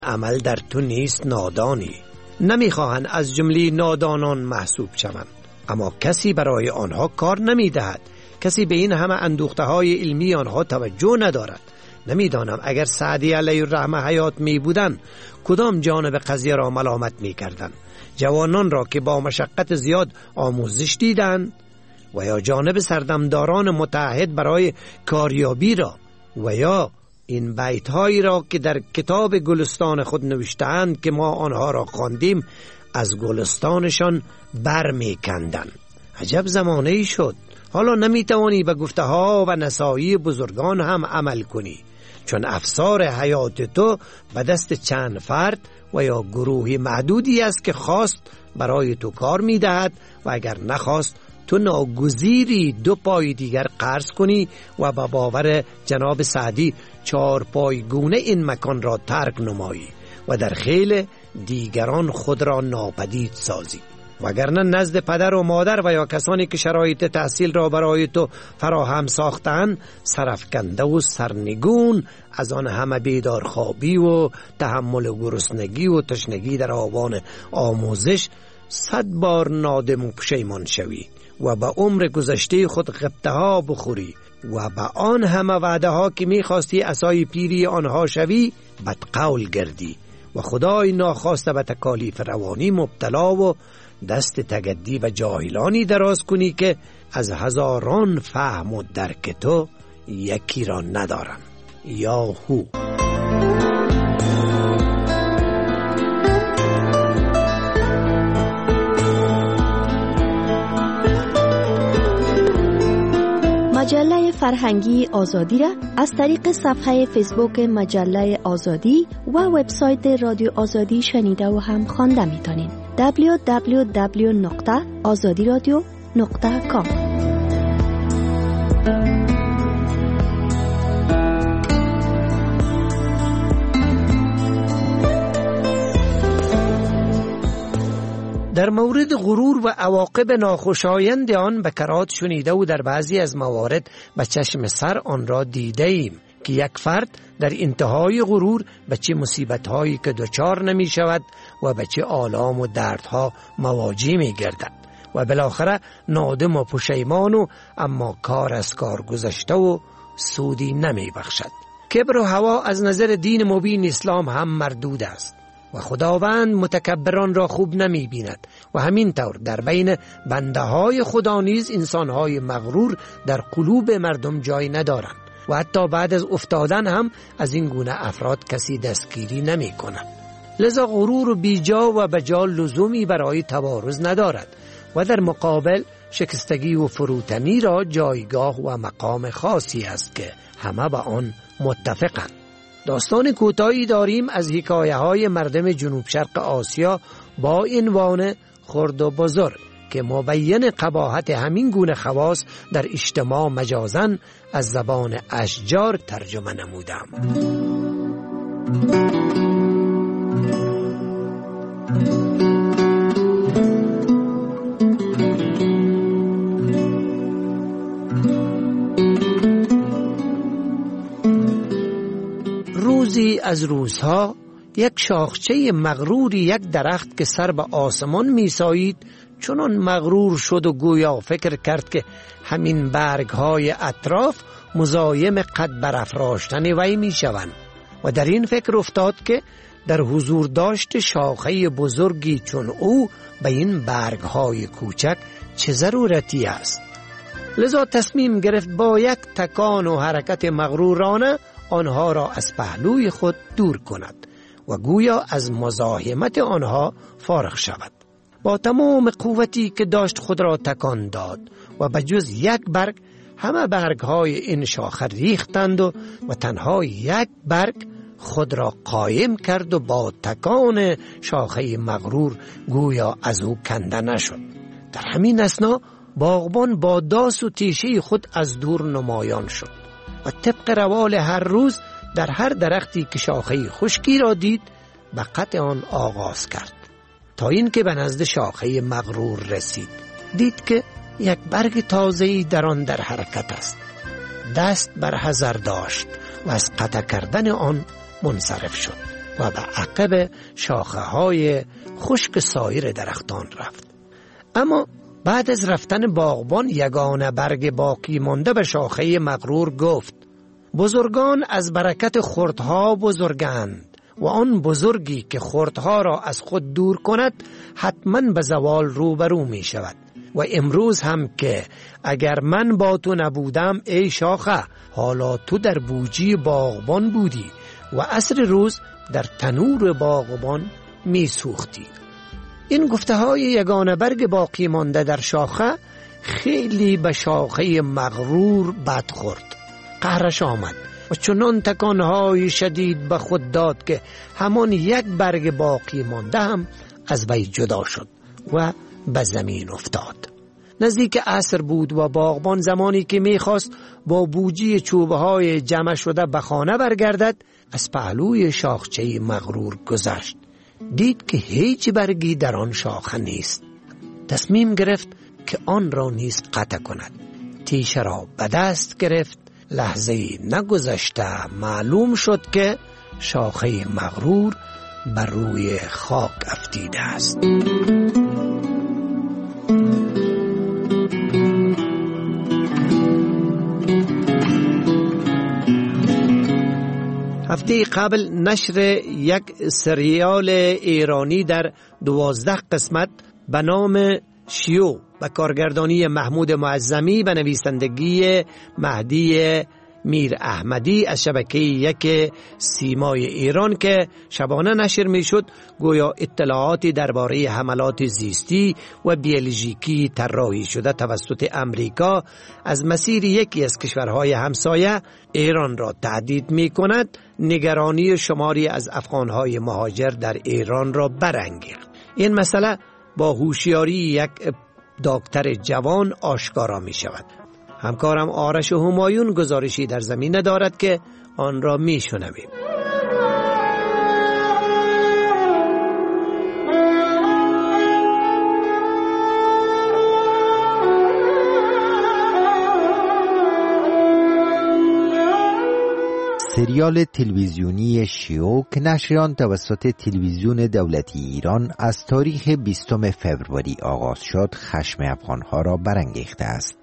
عمل در تو نیست نادانی. نمیخواهند از جمله نادانان محسوب شوند، اما کسی برای آنها کار نمیدهد. کسی به این همه اندوخته های علمی آنها توجه ندارد. نمیدانم اگر سعدی علیه الرحمه حیات می بودند کدام جانب قضیه را ملامت می کردند؟ جوانان را که با مشقت زیاد آموزش دیدند و یا جانب سردمداران متعهد برای کاریابی را و یا این بیت هایی را که در کتاب گلستان خود نوشته‌اند که ما آنها را خواندیم از گلستانشان بر می کندند. عجب زمانه ای شد. حالا نمی توانی به گفته ها و نصایح بزرگان هم عمل کنی، چون افسار حیات تو به دست چند فرد و یا گروهی محدودی است که خواست برای تو کار می دهد و اگر نخواست تو ناگزیری 2 پای دیگر قرض کنی و با باور جناب سعدی 4 پایگونه این مکان را ترک نمایی و در خیل دیگران خود را ناپدید سازی. وگرنه نزد پدر و مادر و یا کسانی که شرایط تحصیل را برای تو فراهم ساختند سرفکنده و سرنگون از آن همه بیدارخوابی و تحمل گرسنگی و تشنگی در آوان آموزش 100 بار نادم و پشیمان شوی و به عمر گذشته خود غبطه ها بخوری و به آن همه وعده ها که میخواستی عصای پیری آنها شوی بدقول گردی و خدای ناخواسته به تکالیف روانی مبتلا و دست تگدی و جاهلانی دراز کنی که از هزاران فهم و درک تو یکی را ندارن. یا هو. مجله فرهنگی آزادی را از طریق صفحه فیسبوک مجله آزادی و وبسایت رادیو آزادی شنیده و هم خوانده می‌تونید. www.azadiradio.com. در مورد غرور و عواقب ناخوشایند آن بکرات شنیده و در بعضی از موارد به چشم سر آن را دیده ایم که یک فرد در انتهای غرور به چه مصیبت‌هایی که دچار نمی شود و به چه آلام و دردها مواجه می گردد و بالاخره نادم و پشیمان و اما کار از کار گذشته و سودی نمی بخشد. کبر و هوا از نظر دین مبین اسلام هم مردود است و خداوند متکبران را خوب نمی بیند و همین طور در بین بنده های خدا نیز انسان های مغرور در قلوب مردم جای ندارند و حتی بعد از افتادن هم از این گونه افراد کسی دستگیری نمی کند. لذا غرور و بیجا و بجا لزومی برای تبارز ندارد و در مقابل شکستگی و فروتنی را جایگاه و مقام خاصی است که همه با آن متفقند. داستان کوتاهی داریم از حکایه های مردم جنوب شرق آسیا با عنوان خرد و بزرگ که مبین قباحت همین گونه خواص در اجتماع مجازن از زبان اشجار ترجمه نمودم. روزی از روزها یک شاخچه مغروری یک درخت که سر به آسمان میسایید چنان مغرور شد و گویا فکر کرد که همین برگ‌های اطراف مزایم قد برافراشتن وی میشوند و در این فکر افتاد که در حضور داشت شاخه بزرگی چون او به این برگ‌های کوچک چه ضرورتی است. لذا تصمیم گرفت با یک تکان و حرکت مغرورانه آنها را از پهلوی خود دور کند و گویا از مزاحمت آنها فارغ شود. با تمام قوتی که داشت خود را تکان داد و بجز یک برگ همه برگ‌های این شاخه ریختند و تنها یک برگ خود را قایم کرد و با تکان شاخه مغرور گویا از او کنده نشد. در همین اثنا باغبان با داس و تیشه خود از دور نمایان شد و طبق روال هر روز در هر درختی که شاخه خشکی را دید به قطع آن آغاز کرد تا این که به نزد شاخه مغرور رسید. دید که یک برگ تازه‌ای در آن در حرکت است. دست بر حذر داشت و از قطع کردن آن منصرف شد و به عقب شاخه‌های خشک سایر درختان رفت. اما بعد از رفتن باغبان یگانه برگ باقی مانده به شاخه مغرور گفت: بزرگان از برکت خردها بزرگند و آن بزرگی که خردها را از خود دور کند حتما به زوال روبرو می شود. و امروز هم که اگر من با تو نبودم ای شاخه، حالا تو در بوجی باغبان بودی و عصر روز در تنور باغبان می سوختی. این گفته های یگانه برگ باقی مانده در شاخه خیلی به شاخه مغرور بد خورد. قهرش آمد و چنان تکانهای شدید به خود داد که همان یک برگ باقی مانده هم از وی جدا شد و به زمین افتاد. نزدیک عصر بود و باغبان زمانی که میخواست با بوجی چوبه های جمع شده به خانه برگردد، از پهلوی شاخچه مغرور گذشت. دید که هیچ برگی در آن شاخه نیست. تصمیم گرفت که آن را نیز قطع کند. تیشه را به دست گرفت. لحظه نگذشته معلوم شد که شاخه مغرور بر روی خاک افتیده است. هفته قبل نشر یک سریال ایرانی در 12 قسمت به نام شیو و کارگردانی محمود معظمی به نویسندگی مهدی میر احمدی از شبکه یک سیمای ایران که شبانه نشر می شد، گویا اطلاعاتی درباره حملات زیستی و بیولوژیکی طراحی شده توسط امریکا از مسیر یکی از کشورهای همسایه ایران را تهدید می کند، نگرانی شماری از افغانهای مهاجر در ایران را برانگیخت. این مسئله با هوشیاری یک دکتر جوان آشکارا می شود. همکارم آرش همایون گزارشی در زمینه دارد که آن را می شنویم. سریال تلویزیونی شیو که نشر آن توسط تلویزیون دولتی ایران از تاریخ 20 فوریه آغاز شد، خشم افغانها را برانگیخته است.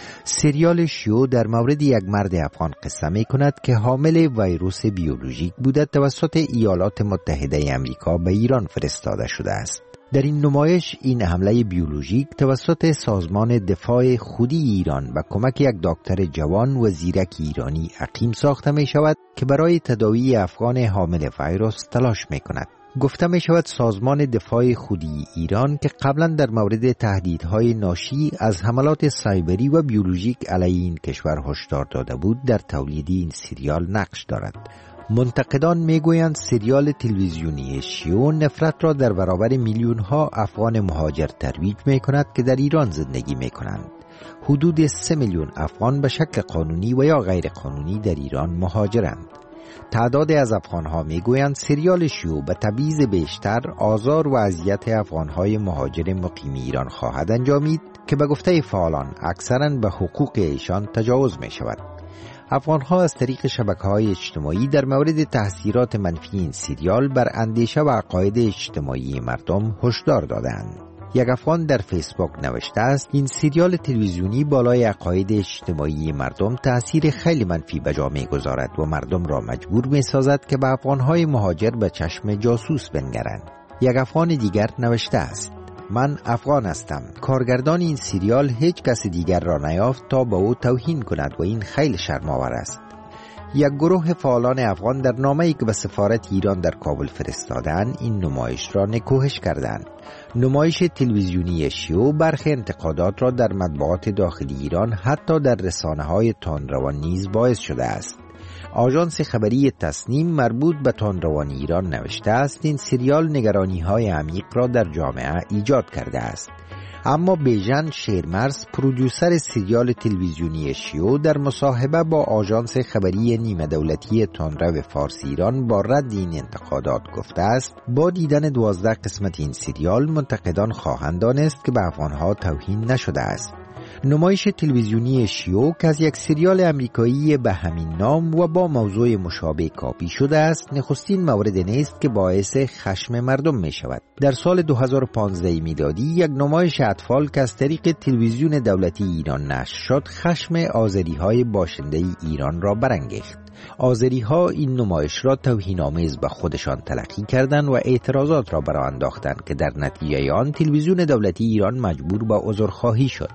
سریال شیو در مورد یک مرد افغان قصه می کند که حامل ویروس بیولوژیک بوده توسط ایالات متحده آمریکا به ایران فرستاده شده است. در این نمایش این حمله بیولوژیک توسط سازمان دفاع خودی ایران و کمک یک دکتر جوان و زیرک ایرانی عقیم ساخته می شود که برای تداوی افغان حامل ویروس تلاش می کند. گفته می شود سازمان دفاع خودی ایران که قبلا در مورد تهدیدهای ناشی از حملات سایبری و بیولوژیک علیه این کشور هشدار داده بود، در تولید این سریال نقش دارد. منتقدان میگویند سریال تلویزیونی شیو نفرت را در برابر میلیون‌ها افغان مهاجر ترویج می‌کند که در ایران زندگی می‌کنند. حدود 3 میلیون افغان به شکل قانونی و یا غیر قانونی در ایران مهاجرند. تعداد از افغان‌ها میگویند سریال شیو به تبعیض بیشتر، آزار و اذیت افغان‌های مهاجر مقیم ایران خواهد انجامید که به گفته فعالان اکثراً به حقوق ایشان تجاوز می‌شود. افغان‌ها از طریق شبکه‌های اجتماعی در مورد تأثیرات منفی این سریال بر اندیشه و عقاید اجتماعی مردم هشدار دادند. یک افغان در فیسبوک نوشته است این سریال تلویزیونی بالای عقاید اجتماعی مردم تأثیر خیلی منفی به جا می‌گذارد و مردم را مجبور می‌سازد که به افغان‌های مهاجر به چشم جاسوس بنگرند. یک افغان دیگر نوشته است من افغان هستم. کارگردان این سریال هیچ کس دیگر را نیافت تا به او توهین کند و این خیلی شرم‌آور است. یک گروه فعالان افغان در نامه‌ای که به سفارت ایران در کابل فرستادند این نمایش را نکوهش کردند. نمایش تلویزیونی شیو برخی انتقادات را در مطبوعات داخلی ایران حتی در رسانه‌های تندروان نیز باعث شده است. آژانس خبری تصنیم مربوط به تندروان ایران نوشته است این سریال نگرانی‌های عمیق را در جامعه ایجاد کرده است. اما بیژن شیرمرز پرودوسر سریال تلویزیونی شیو در مصاحبه با آژانس خبری نیمه دولتی تندرو فارسی ایران با رد این انتقادات گفته است با دیدن 12 قسمت این سریال منتقدان خواهند دانست که به افغانها توهین نشده است. نمایش تلویزیونی شیوک از یک سریال امریکایی به همین نام و با موضوع مشابه کاپی شده است نخستین مورد نیست که باعث خشم مردم می شود. در سال 2015 میلادی یک نمایش اطفال که از طریق تلویزیون دولتی ایران نشر شد خشم آذری‌های باشنده ایران را برانگیخت. آذری‌ها این نمایش را توهین‌آمیز به خودشان تلقی کردند و اعتراضات را برآورد انداختند که در نتیجه آن تلویزیون دولتی ایران مجبور به عذرخواهی شد.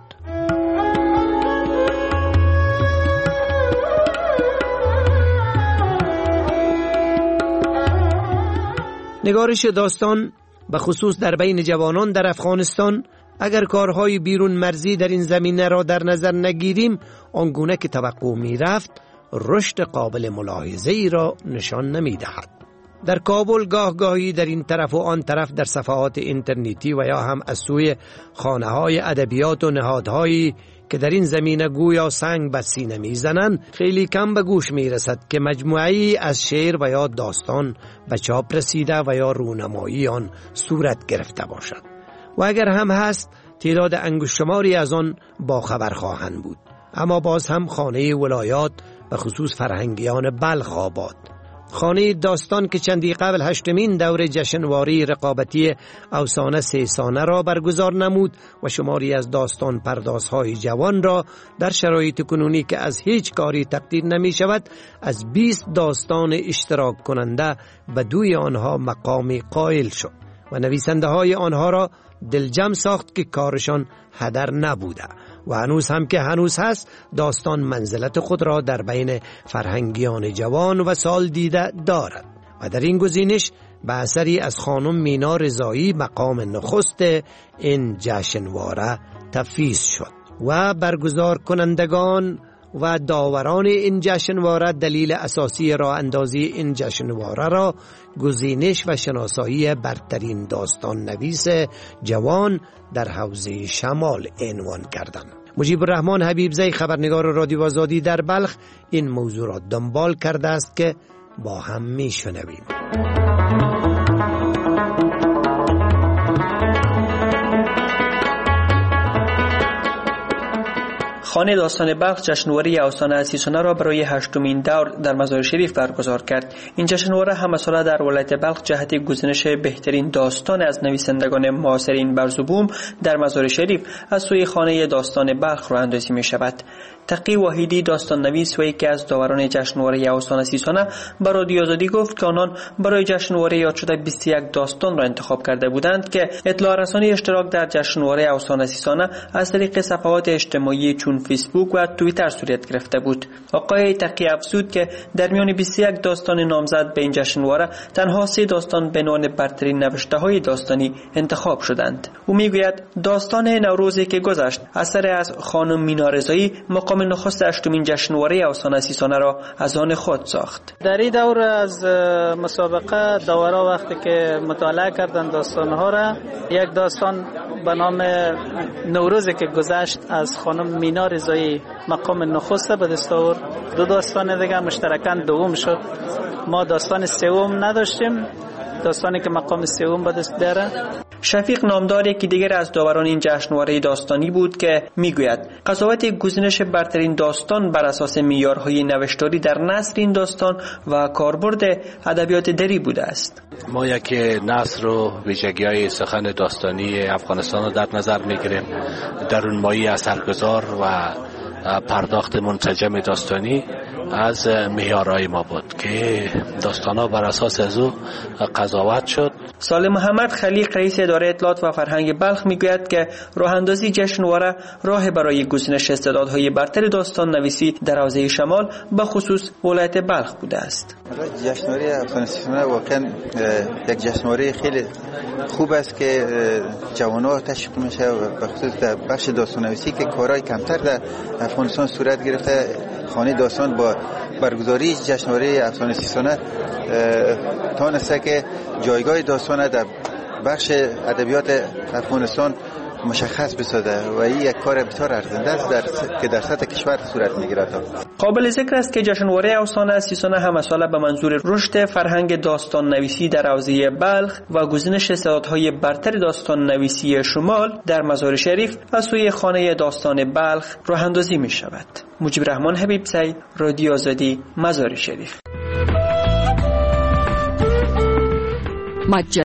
نگارش داستان به خصوص در بین جوانان در افغانستان اگر کارهای بیرون مرزی در این زمینه را در نظر نگیریم آنگونه که توقع می رفت رشد قابل ملاحظه ای را نشان نمی دهد. در کابل گاهی در این طرف و آن طرف در صفحات اینترنتی و یا هم از سوی خانه های ادبیات و نهادهایی که در این زمینه گویا سنگ به سینه میزنند خیلی کم به گوش میرسد که مجموعه‌ای از شعر و یا داستان به چاپ رسیده و یا رونمایی آن صورت گرفته باشد و اگر هم هست تعداد انگشت‌شماری از آن با خبر خواهند بود. اما باز هم خانه ولایات به خصوص فرهنگیان بلخ آباد، خانه داستان که چندی قبل 8مین دور جشنواره رقابتی افسانه 3 سانه را برگزار نمود و شماری از داستان پردازهای جوان را در شرایط کنونی که از هیچ کاری تقدیر نمی شود از 20 داستان اشتراک کننده به دوی آنها مقامی قائل شد و نویسنده های آنها را دلجم ساخت که کارشان هدر نبوده و هنوز هم که هنوز هست داستان منزلت خود را در بین فرهنگیان جوان و سال دیده دارد و در این گزینش به اثری از خانم مینا رضایی مقام نخست این جشنواره تفویض شد و برگزار کنندگان و داوران این جشنواره دلیل اساسی راه اندازی این جشنواره را گزینش و شناسایی برترین داستان نویس جوان در حوزه شمال عنوان کردند. مجیب الرحمن حبیبزی خبرنگار رادیو آزادی در بلخ این موضوع را دنبال کرده است که با هم میشنویم. خانه داستان بلخ جشنواره افسانه 30 سانه را برای 8مین دور در مزار شریف برگزار کرد. این جشنواره همه ساله در ولایت بلخ جهت گزینش بهترین داستان از نویسندگان معاصرین بر زبون در مزار شریف از سوی خانه داستان بلخ راه اندازی می شود. تقی واحدی داستان نویس و یکی از داوران جشنواره افسانه 30 سانه به رادیو آزادی گفت که آنان برای جشنواره یاد شده 21 داستان را انتخاب کرده بودند که اطلاع رسانی اشتراک در جشنواره افسانه 30 سانه از طریق صفحات اجتماعی چون فیسبوک و توییتر صورت گرفته بود. آقای تقی افزود که در میان 21 داستان نامزد به این جشنواره تنها 3 داستان به عنوان برترین نوشته‌های داستانی انتخاب شدند. او میگوید داستان نوروزی که گذشت اثر از خانم مینا رضایی مقام نخست 8مین جشنواره افسانه 30 سانه را از آن خود ساخت. در این دور از مسابقه داورا وقتی که مطالعه کردند داستان‌ها را یک داستان به نام نوروزی که گذشت از خانم مینا رضایی مقام نخست به دست آورد. 2 داستان دیگه مشترکاً دوم شد. ما داستان سوم نداشتیم، داستانی که مقام سوم به دست داره. شفیق نامدار یکی دیگر از داوران این جشنواره داستانی بود که میگوید قضاوت گزینش برترین داستان بر اساس معیارهای نوشتاری در نثر این داستان و کاربرد ادبیات دری بوده است. ما یک نثر و ویژگی‌های سخن داستانی افغانستان را در نظر میگیریم، درونمایی اثرگذار و پرداخت منسجم داستانی از معیارهای ما بود که داستانا بر اساس از او قضاوت شد. سالم محمد خلیق رئیس اداره اطلاعات و فرهنگ بلخ میگوید که راه اندازی جشنواره راه برای گزینش استعدادهای برتر داستان نویسی در حوزه شمال به خصوص ولایت بلخ بوده است. جشنواره افسانه 30 سانه واقعا یک جشنواره خیلی خوب است که جوانان تشویق میشه و به خصوص در بخش داستان نویسی که کارهای کمتر در افغانستان صورت گرفته. خانه داستان با برگزاری جشنواره افسانه 30 سانه تانسته که جایگاه داستان در بخش ادبیات افغانستان مشخص بسازه و این یک کار بسیار ارزنده است که در سطح کشور صورت میگیرد. قابل ذکر است که جشنواره افسانه 39 همه ساله به منظور رشد فرهنگ داستان نویسی در حوزه بلخ و گزینش استعدادهای برتر داستان نویسی شمال در مزار شریف از سوی خانه داستان بلخ راه اندازی می شود. مجیب رحمان حبیبزی، رادیو آزادی، مزار شریف.